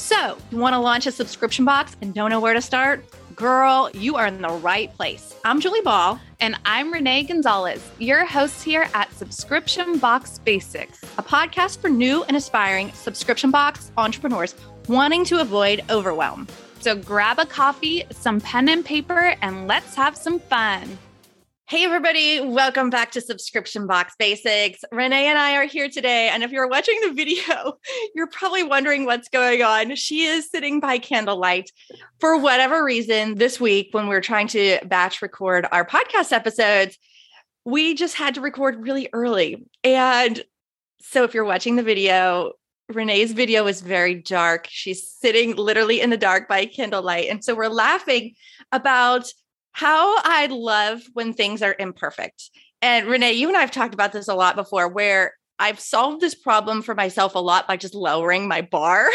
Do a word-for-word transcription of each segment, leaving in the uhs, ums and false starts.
So, you want to launch a subscription box and don't know where to start? Girl, you are in the right place. I'm Julie Ball. And I'm Renee Gonzalez, your host here at Subscription Box Basics, a podcast for new and aspiring subscription box entrepreneurs wanting to avoid overwhelm. So grab a coffee, some pen and paper, and let's have some fun. Hey, everybody. Welcome back to Subscription Box Basics. Renee and I are here today. And if you're watching the video, you're probably wondering what's going on. She is sitting by candlelight. For whatever reason, this week, when we we're trying to batch record our podcast episodes, we just had to record really early. And so if you're watching the video, Renee's video is very dark. She's sitting literally in the dark by candlelight. And so we're laughing about how I love when things are imperfect. And Renee, you and I have talked about this a lot before, where I've solved this problem for myself a lot by just lowering my bar.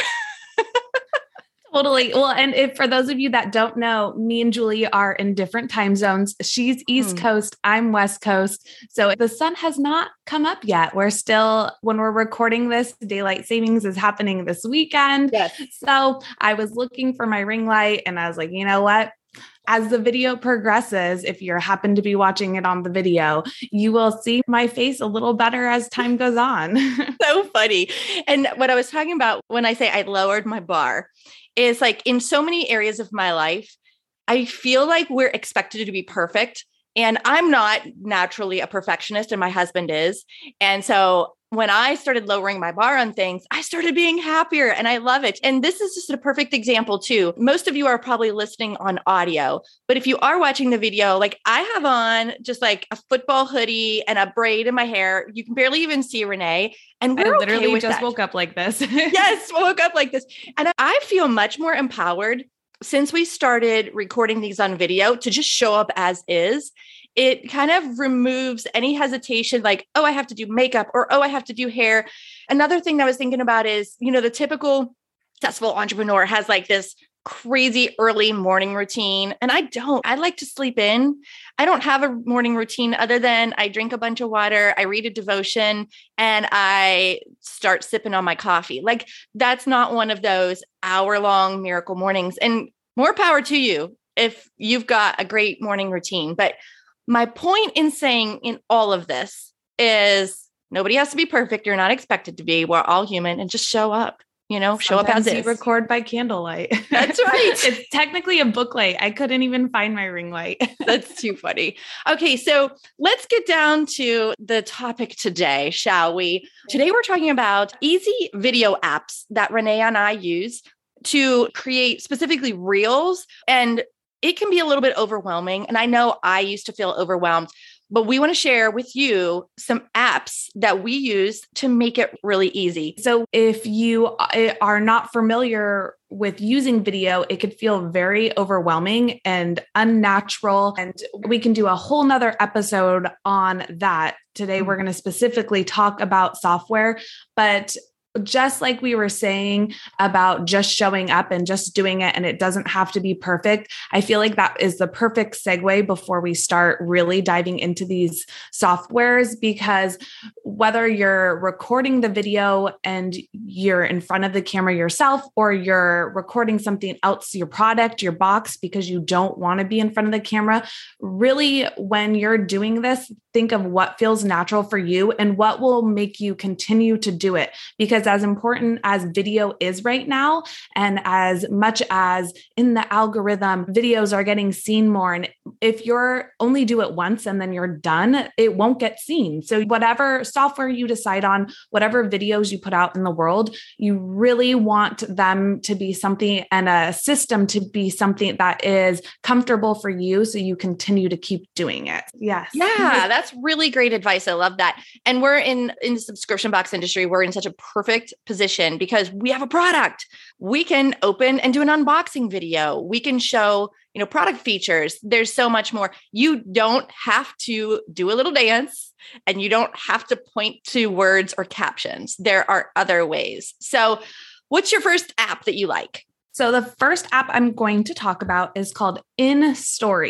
Totally. Well, and if for those of you that don't know, me and Julie are in different time zones. She's East hmm. Coast, I'm West Coast. So the sun has not come up yet. We're still, when we're recording this, daylight savings is happening this weekend. Yes. So I was looking for my ring light and I was like, you know what? As the video progresses, if you happen to be watching it on the video, you will see my face a little better as time goes on. So funny. And what I was talking about when I say I lowered my bar is like in so many areas of my life, I feel like we're expected to be perfect. And I'm not naturally a perfectionist, and my husband is. And so when I started lowering my bar on things, I started being happier and I love it. And this is just a perfect example too. Most of you are probably listening on audio, but if you are watching the video, like I have on just like a football hoodie and a braid in my hair. You can barely even see Renee. And we're I literally okay with just that. woke up like this. Yes, woke up like this. And I feel much more empowered since we started recording these on video to just show up as is. It kind of removes any hesitation, like, oh, I have to do makeup or, oh, I have to do hair. Another thing that I was thinking about is, you know, the typical successful entrepreneur has like this crazy early morning routine. And I don't, I like to sleep in. I don't have a morning routine other than I drink a bunch of water, I read a devotion, and I start sipping on my coffee. Like that's not one of those hour-long miracle mornings. And more power to you if you've got a great morning routine. But my point in saying in all of this is nobody has to be perfect. You're not expected to be. We're all human, and just show up, you know, show Sometimes up as you is. Record by candlelight. That's right. It's technically a book light. I couldn't even find my ring light. That's too funny. Okay. So let's get down to the topic today, shall we? Today, we're talking about easy video apps that Renee and I use to create specifically reels, and it can be a little bit overwhelming. And I know I used to feel overwhelmed, but we want to share with you some apps that we use to make it really easy. So if you are not familiar with using video, it could feel very overwhelming and unnatural. And we can do a whole nother episode on that. Today, we're going to specifically talk about software, but just like we were saying about just showing up and just doing it, and it doesn't have to be perfect. I feel like that is the perfect segue before we start really diving into these softwares, because whether you're recording the video and you're in front of the camera yourself, or you're recording something else, your product, your box, because you don't want to be in front of the camera, really, when you're doing this, think of what feels natural for you and what will make you continue to do it. Because as important as video is right now, and as much as in the algorithm, videos are getting seen more. And if you're only do it once and then you're done, it won't get seen. So whatever software you decide on, whatever videos you put out in the world, you really want them to be something, and a system to be something that is comfortable for you, so you continue to keep doing it. Yes. Yeah, that's really great advice. I love that. And we're in, in the subscription box industry, we're in such a perfect position because we have a product. We can open and do an unboxing video. We can show, you know, product features. There's so much more. You don't have to do a little dance, and you don't have to point to words or captions. There are other ways. So what's your first app that you like? So the first app I'm going to talk about is called InStories.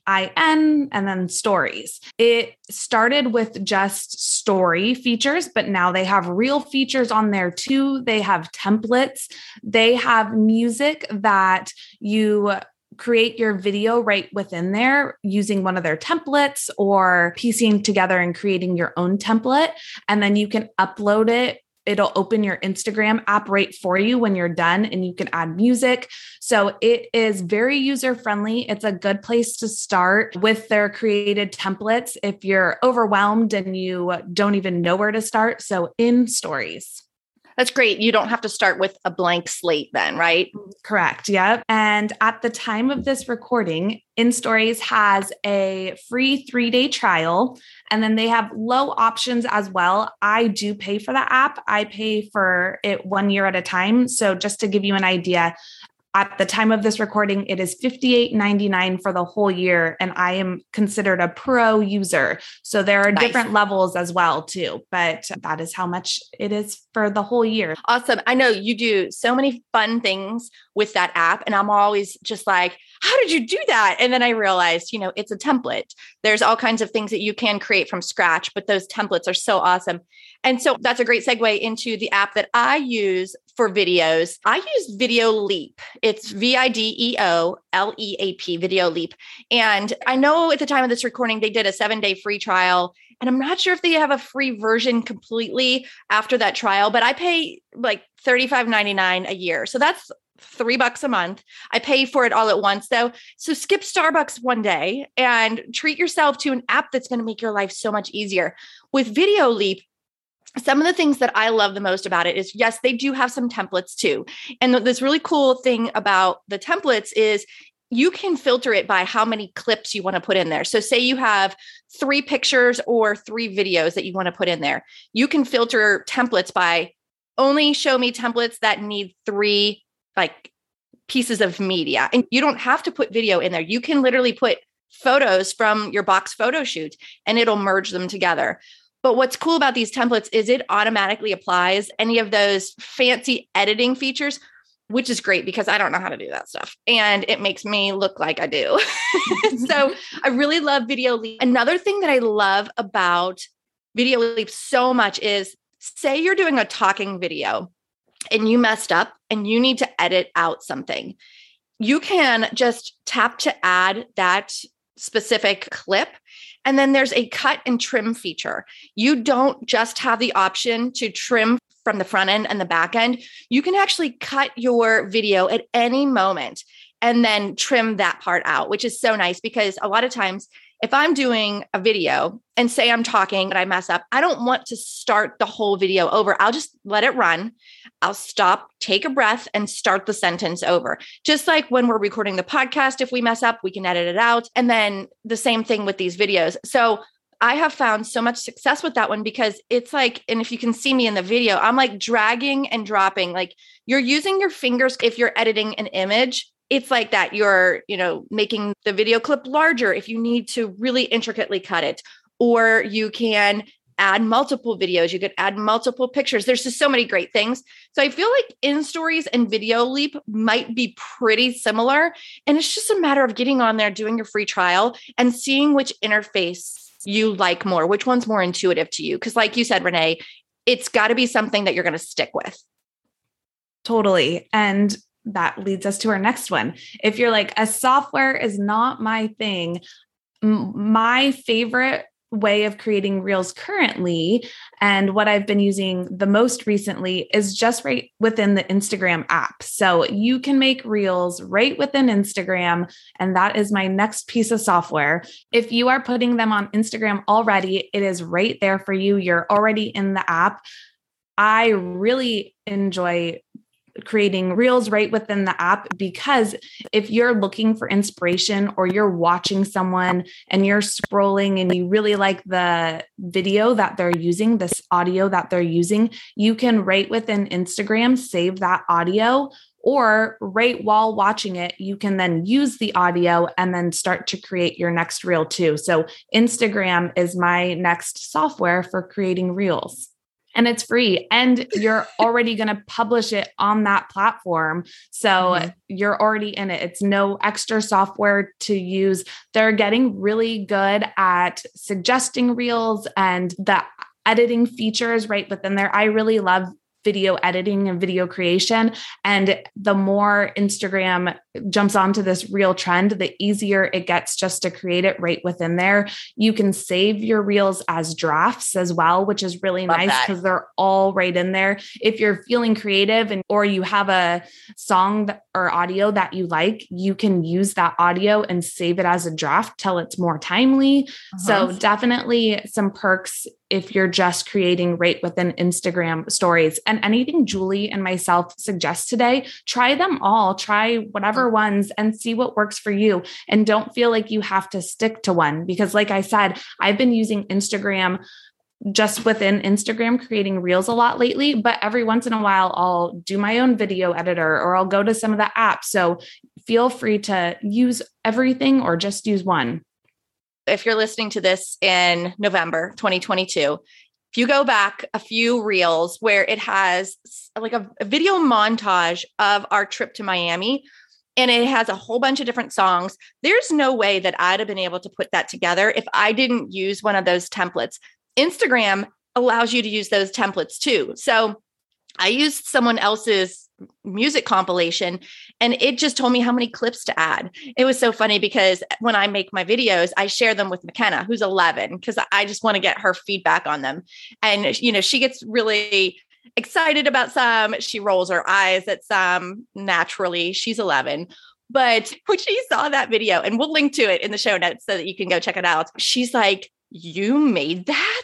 I N and then stories. It started with just story features, but now they have reel features on there too. They have templates. They have music that you create your video right within there using one of their templates or piecing together and creating your own template. And then you can upload it. It'll open your Instagram app right for you when you're done, and you can add music. So it is very user-friendly. It's a good place to start with their created templates if you're overwhelmed and you don't even know where to start. So in Stories. That's great. You don't have to start with a blank slate then, right? Correct. Yep. And at the time of this recording, InStories has a free three-day trial, and then they have low options as well. I do pay for the app. I pay for it one year at a time. So just to give you an idea, at the time of this recording, it is fifty-eight ninety-nine for the whole year, and I am considered a pro user. So there are nice. different levels as well too, but that is how much it is for the whole year. Awesome. I know you do so many fun things with that app, and I'm always just like, how did you do that? And then I realized, you know, it's a template. There's all kinds of things that you can create from scratch, but those templates are so awesome. And so that's a great segue into the app that I use for videos. I use Video Leap. It's V I D E O L E A P, Video Leap. And I know at the time of this recording, they did a seven day free trial. And I'm not sure if they have a free version completely after that trial, but I pay like thirty-five ninety-nine a year. So that's three bucks a month. I pay for it all at once though. So skip Starbucks one day and treat yourself to an app that's going to make your life so much easier. With Video Leap, some of the things that I love the most about it is, yes, they do have some templates too. And this really cool thing about the templates is you can filter it by how many clips you want to put in there. So say you have three pictures or three videos that you want to put in there. You can filter templates by only show me templates that need three like pieces of media. And you don't have to put video in there. You can literally put photos from your box photo shoot and it'll merge them together. But what's cool about these templates is it automatically applies any of those fancy editing features, which is great because I don't know how to do that stuff. And it makes me look like I do. So I really love Video Leap. Another thing that I love about Video Leap so much is, say you're doing a talking video and you messed up and you need to edit out something. You can just tap to add that specific clip. And then there's a cut and trim feature. You don't just have the option to trim from the front end and the back end. You can actually cut your video at any moment and then trim that part out, which is so nice because a lot of times if I'm doing a video and say I'm talking and I mess up, I don't want to start the whole video over. I'll just let it run. I'll stop, take a breath, and start the sentence over. Just like when we're recording the podcast, if we mess up, we can edit it out. And then the same thing with these videos. So I have found so much success with that one because it's like, and if you can see me in the video, I'm like dragging and dropping. Like you're using your fingers if you're editing an image. It's like that. You're, you know, making the video clip larger if you need to really intricately cut it, or you can add multiple videos. You could add multiple pictures. There's just so many great things. So I feel like InStories and Video Leap might be pretty similar. And it's just a matter of getting on there, doing your free trial and seeing which interface you like more, which one's more intuitive to you. Because like you said, Renee, it's got to be something that you're going to stick with. Totally. And that leads us to our next one. If you're like, a software is not my thing, m- my favorite way of creating reels currently, and what I've been using the most recently, is just right within the Instagram app. So you can make reels right within Instagram, and that is my next piece of software. If you are putting them on Instagram already, it is right there for you. You're already in the app. I really enjoy creating reels right within the app, because if you're looking for inspiration or you're watching someone and you're scrolling and you really like the video that they're using, this audio that they're using, you can right within Instagram save that audio, or right while watching it, you can then use the audio and then start to create your next reel too. So Instagram is my next software for creating reels. and it's free, and you're already going to publish it on that platform. So mm-hmm. you're already in it. It's no extra software to use. They're getting really good at suggesting reels and the editing features right within there. I really love video editing and video creation. And the more Instagram jumps onto this reel trend, the easier it gets just to create it right within there. You can save your reels as drafts as well, which is really Love nice because they're all right in there. If you're feeling creative and or you have a song that, or audio that you like, you can use that audio and save it as a draft till it's more timely. Uh-huh. So definitely some perks if you're just creating right within Instagram stories. And anything Julie and myself suggest today, try them all, try whatever ones and see what works for you. And don't feel like you have to stick to one, because like I said, I've been using Instagram just within Instagram, creating reels a lot lately, but every once in a while I'll do my own video editor or I'll go to some of the apps. So feel free to use everything or just use one. If you're listening to this in November twenty twenty-two, if you go back a few reels where it has like a, a video montage of our trip to Miami, and it has a whole bunch of different songs, there's no way that I'd have been able to put that together if I didn't use one of those templates. Instagram allows you to use those templates too. So I used someone else's music compilation and it just told me how many clips to add. It was so funny because when I make my videos, I share them with McKenna, who's eleven, because I just want to get her feedback on them. And, you know, she gets really excited about some. She rolls her eyes at some naturally. She's eleven. But when she saw that video, and we'll link to it in the show notes so that you can go check it out, she's like, "You made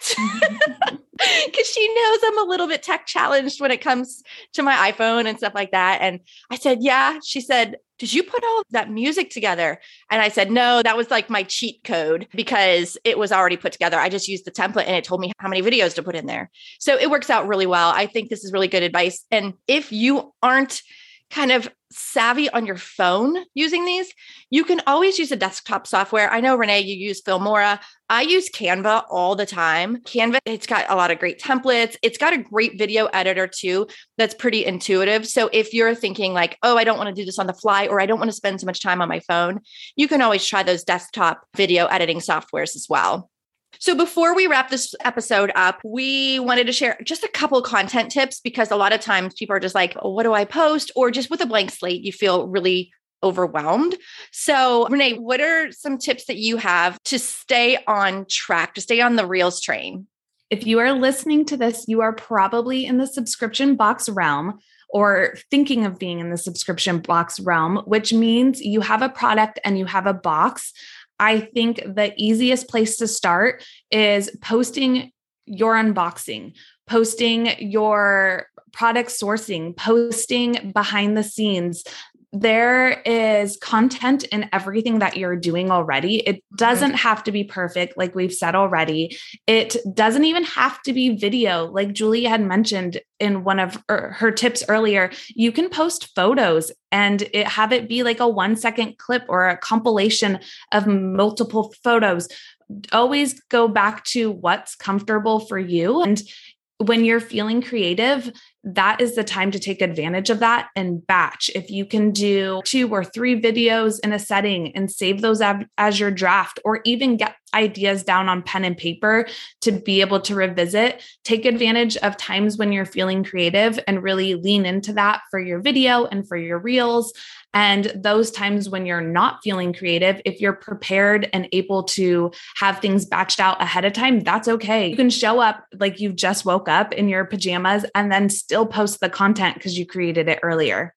that?" Because she knows I'm a little bit tech challenged when it comes to my iPhone and stuff like that. And I said, yeah. She said, did you put all of that music together? And I said, no, that was like my cheat code because it was already put together. I just used the template and it told me how many videos to put in there. So it works out really well. I think this is really good advice. And if you aren't kind of savvy on your phone using these, you can always use a desktop software. I know, Renee, you use Filmora. I use Canva all the time. Canva, it's got a lot of great templates. It's got a great video editor too that's pretty intuitive. So if you're thinking like, oh, I don't want to do this on the fly, or I don't want to spend so much time on my phone, you can always try those desktop video editing softwares as well. So before we wrap this episode up, we wanted to share just a couple of content tips, because a lot of times people are just like, oh, what do I post? Or just with a blank slate, you feel really overwhelmed. So Renee, what are some tips that you have to stay on track, to stay on the Reels train? If you are listening to this, you are probably in the subscription box realm, or thinking of being in the subscription box realm, which means you have a product and you have a box. I think the easiest place to start is posting your unboxing, posting your product sourcing, posting behind the scenes. There is content in everything that you're doing already. It doesn't have to be perfect, like we've said already. It doesn't even have to be video. Like Julie had mentioned in one of her tips earlier, you can post photos and it, have it be like a one second clip or a compilation of multiple photos. Always go back to what's comfortable for you. And when you're feeling creative, that is the time to take advantage of that and batch. If you can do two or three videos in a setting and save those ab- as your draft, or even get ideas down on pen and paper to be able to revisit, take advantage of times when you're feeling creative and really lean into that for your video and for your reels. And those times when you're not feeling creative, if you're prepared and able to have things batched out ahead of time, that's okay. You can show up like you just woke up in your pajamas and then still post the content because you created it earlier.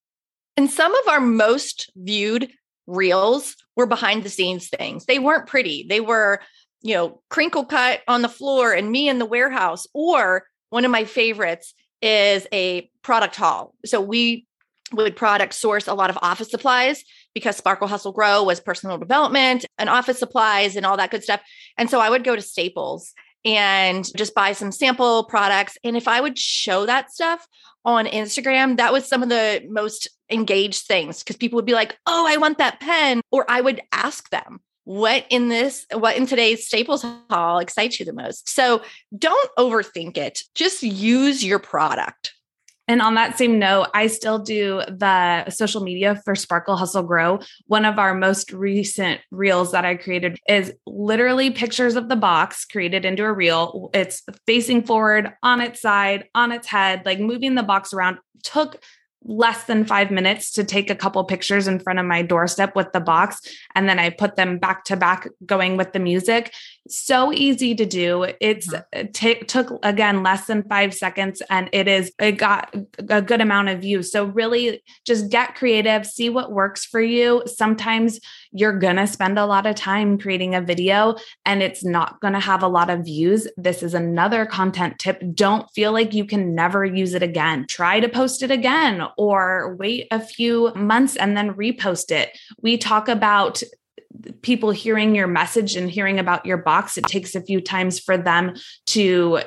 And some of our most viewed reels were behind the scenes things. They weren't pretty. They were, you know, crinkle cut on the floor and me in the warehouse. Or one of my favorites is a product haul. So we would product source a lot of office supplies because Sparkle Hustle Grow was personal development and office supplies and all that good stuff. And so I would go to Staples and just buy some sample products. And if I would show that stuff on Instagram, that was some of the most engaged things, because people would be like, oh, I want that pen. Or I would ask them, what in this, what in today's Staples haul excites you the most. So don't overthink it. Just use your product. And on that same note, I still do the social media for Sparkle Hustle Grow. One of our most recent reels that I created is literally pictures of the box created into a reel. It's facing forward, on its side, on its head, like moving the box around. Took less than five minutes to take a couple pictures in front of my doorstep with the box. And then I put them back to back going with the music. So easy to do. It's it t- took again, less than five seconds and it is, it got a good amount of views. So really just get creative, see what works for you. Sometimes you're going to spend a lot of time creating a video and it's not going to have a lot of views. This is another content tip. Don't feel like you can never use it again. Try to post it again or wait a few months and then repost it. We talk about people hearing your message and hearing about your box. It takes a few times for them to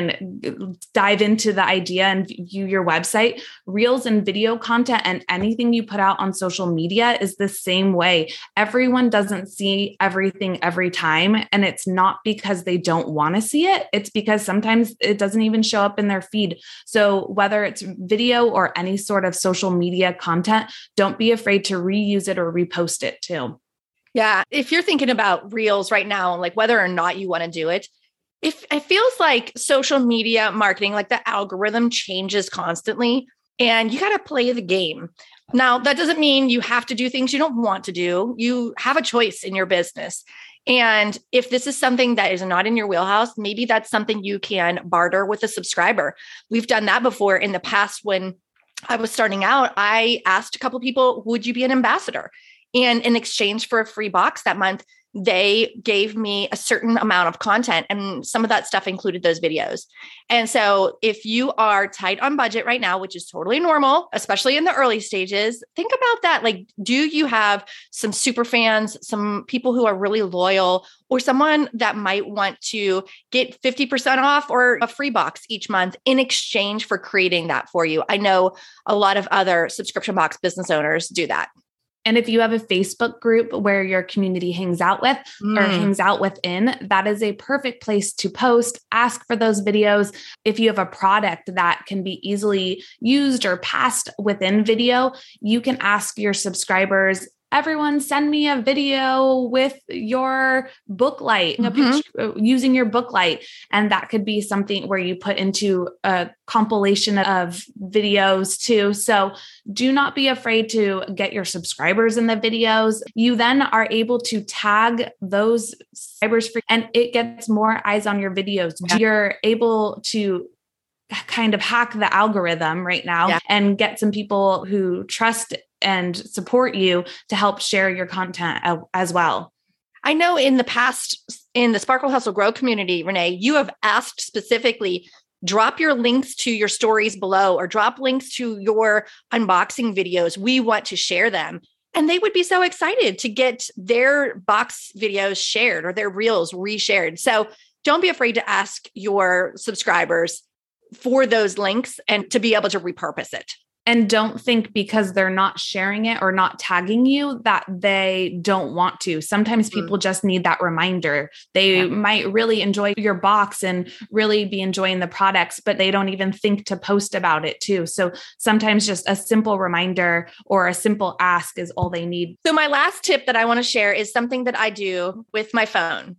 even dive into the idea and view your website. Reels and video content and anything you put out on social media is the same way. Everyone doesn't see everything every time. And it's not because they don't want to see it. It's because sometimes it doesn't even show up in their feed. So whether it's video or any sort of social media content, don't be afraid to reuse it or repost it too. Yeah. If you're thinking about reels right now, like whether or not you want to do it, if it feels like social media marketing, like the algorithm changes constantly and you got to play the game. Now, that doesn't mean you have to do things you don't want to do. You have a choice in your business. And if this is something that is not in your wheelhouse, maybe that's something you can barter with a subscriber. We've done that before in the past. When I was starting out, I asked a couple of people, would you be an ambassador? And in exchange for a free box that month, they gave me a certain amount of content. And some of that stuff included those videos. And so if you are tight on budget right now, which is totally normal, especially in the early stages, think about that. Like, do you have some super fans, some people who are really loyal, or someone that might want to get fifty percent off or a free box each month in exchange for creating that for you? I know a lot of other subscription box business owners do that. And if you have a Facebook group where your community hangs out with mm. or hangs out within, that is a perfect place to post, ask for those videos. If you have a product that can be easily used or passed within video, you can ask your subscribers, everyone send me a video with your book light, mm-hmm. a picture, using your book light. And that could be something where you put into a compilation of videos too. So do not be afraid to get your subscribers in the videos. You then are able to tag those subscribers for, and it gets more eyes on your videos. Yeah. You're able to kind of hack the algorithm right now yeah. and get some people who trust and support you to help share your content as well. I know in the past, in the Sparkle Hustle Grow community, Renee, you have asked specifically, drop your links to your stories below or drop links to your unboxing videos. We want to share them. And they would be so excited to get their box videos shared or their reels reshared. So don't be afraid to ask your subscribers for those links and to be able to repurpose it. And don't think because they're not sharing it or not tagging you that they don't want to. Sometimes people mm. just need that reminder. They yeah. might really enjoy your box and really be enjoying the products, but they don't even think to post about it too. So sometimes just a simple reminder or a simple ask is all they need. So my last tip that I want to share is something that I do with my phone.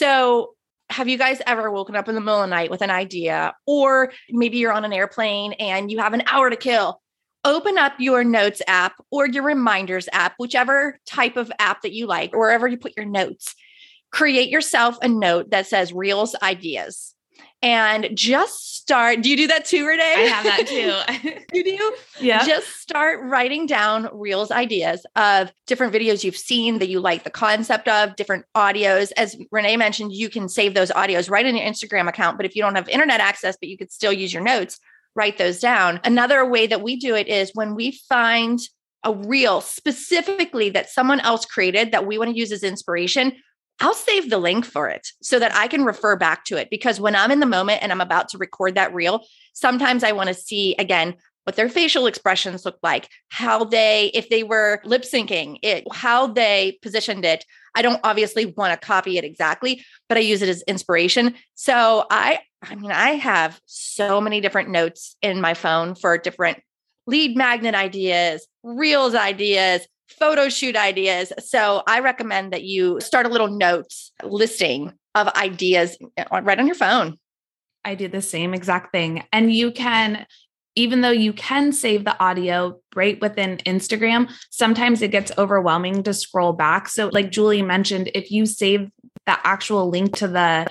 So have you guys ever woken up in the middle of the night with an idea, or maybe you're on an airplane and you have an hour to kill? Open up your notes app or your reminders app, whichever type of app that you like, or wherever you put your notes. Create yourself a note that says Reels Ideas and just start. Do you do that too, Renee? I have that too. You do? Yeah. Just start writing down Reels ideas of different videos you've seen that you like the concept of, different audios. As Renee mentioned, you can save those audios right in your Instagram account. But if you don't have internet access, but you could still use your notes, write those down. Another way that we do it is when we find a reel specifically that someone else created that we want to use as inspiration, I'll save the link for it so that I can refer back to it. Because when I'm in the moment and I'm about to record that reel, sometimes I want to see, again, what their facial expressions look like, how they, if they were lip syncing it, how they positioned it. I don't obviously want to copy it exactly, but I use it as inspiration. So I, I mean, I have so many different notes in my phone for different lead magnet ideas, reels ideas, photo shoot ideas. So I recommend that you start a little notes listing of ideas right on your phone. I do the same exact thing. And you can, even though you can save the audio right within Instagram, sometimes it gets overwhelming to scroll back. So like Julie mentioned, if you save the actual link to the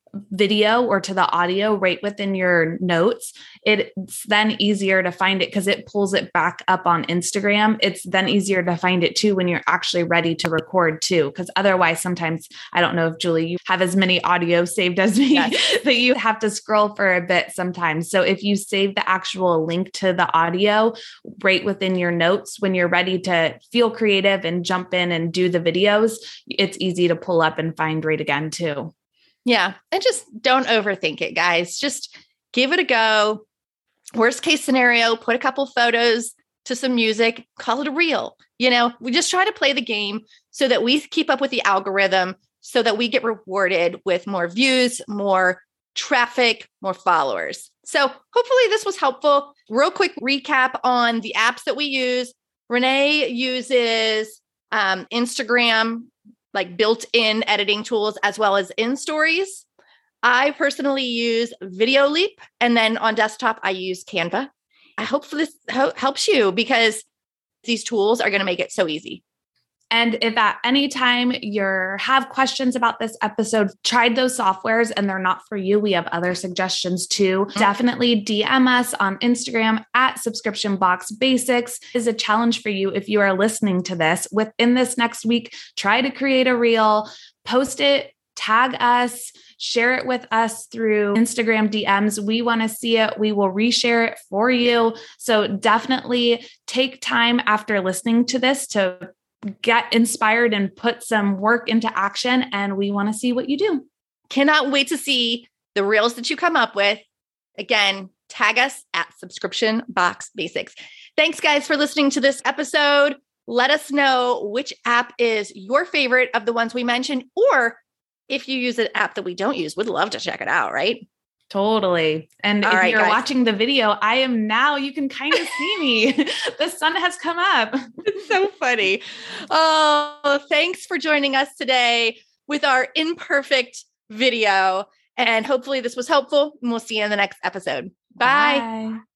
video or to the audio right within your notes, it's then easier to find it because it pulls it back up on Instagram. It's then easier to find it too when you're actually ready to record too. Because otherwise, sometimes, I don't know if Julie, you have as many audio saved as me, yes, that you have to scroll for a bit sometimes. So if you save the actual link to the audio right within your notes, when you're ready to feel creative and jump in and do the videos, it's easy to pull up and find right again too. Yeah. And just don't overthink it, guys. Just give it a go. Worst case scenario, put a couple photos to some music, call it a reel. You know, we just try to play the game so that we keep up with the algorithm, so that we get rewarded with more views, more traffic, more followers. So hopefully this was helpful. Real quick recap on the apps that we use. Renee uses um, Instagram, like built-in editing tools, as well as in stories. I personally use Videoleap, and then on desktop, I use Canva. I hope this ho- helps you because these tools are going to make it so easy. And if at any time you have questions about this episode, tried those softwares and they're not for you, we have other suggestions too. Mm-hmm. Definitely D M us on Instagram at Subscription Box Basics. Is a challenge for you if you are listening to this. Within this next week, try to create a reel, post it, tag us, share it with us through Instagram D Ms. We want to see it. We will reshare it for you. So definitely take time after listening to this to get inspired and put some work into action. And we want to see what you do. Cannot wait to see the reels that you come up with. Again, tag us at Subscription Box Basics. Thanks, guys, for listening to this episode. Let us know which app is your favorite of the ones we mentioned, or if you use an app that we don't use, we'd love to check it out, right? Totally. And All if right, you're guys. watching the video, I am now, you can kind of see me. The sun has come up. It's so funny. Oh, thanks for joining us today with our imperfect video. And hopefully this was helpful. And we'll see you in the next episode. Bye. Bye.